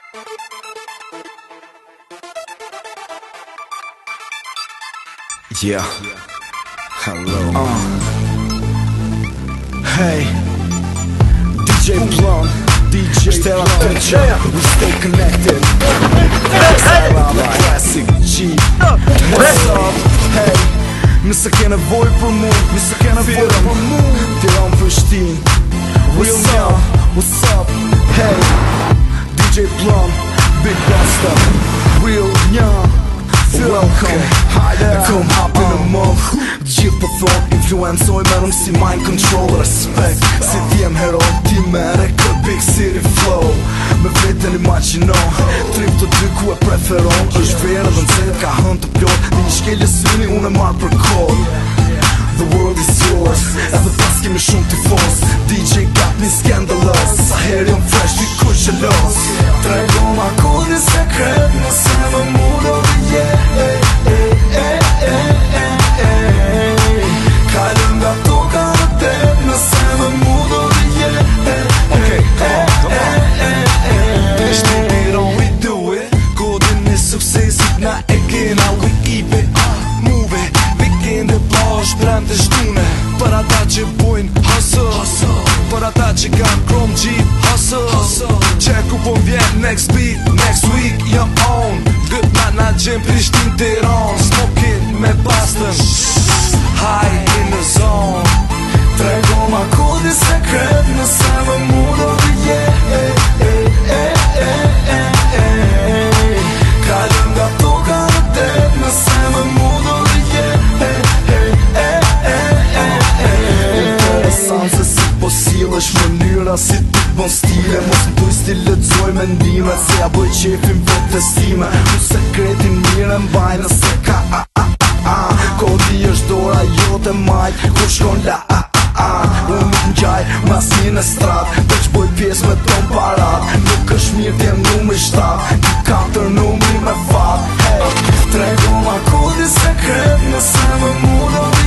Yeah. Hello. Hey. DJ Plum, DJ Stella Picture. We stay connected. Classic G. What's up? Hey. Nëse ke nevojë për mu, nëse ke nevojë për mu, Tiranë Prishtinë. What's up? What's up? Hey. DJ Plum, Big Busta, Real Young. Welcome, kom hap in the month. Gjithë për thot, influencoj merëm si mind control. Respect, si t'jem hero, ti mere kë big city flow. Me vetën imagino, trip të dy ku e preferon. është verë dhe nëzet ka hën të plot. Dhe një shkelje syni unë e marrë për kod. The world is yours, edhe pas kemi shumë tifos. DJ got me scandalous, sa herë jom fresh, t'i kur gjelos. Trego ma kodin sekret, nëse më mudo dhe Kajlëm nga toka në tet, nëse më mudo dhe Okay, come on. Ishte on we do it. Kodin e suksesit na e kena, we keep it, move it. Weekend e plash, brem të shtune. Për ata që bojnë hustle, për ata që kanë krom gjip hustle. Check u po vjen next beat, next week your own. Good night na gjem Prishtinë Tiranë. Smoking me bastën, high in the zone. Trego ma kodin sekret, nëse më mudo dhe Kajlëm nga toka në tet, nëse më mudo dhe Interesant se si po silësh mënyra si ti bon stile. Mos më tuj sti lëdzoj mendimet, se ja boj qefin protestime. Ku sekretin mire mbaj nëse ka Kodi është dora jote majt, kur shkon la Unë nuk n'gjaj, mas një në strat Veç boj pjes me ton parat. Nuk është mirë t'jem numri 7, Ti 4 numri me fat. Hey, trego ma kodi sekret, nëse më mudo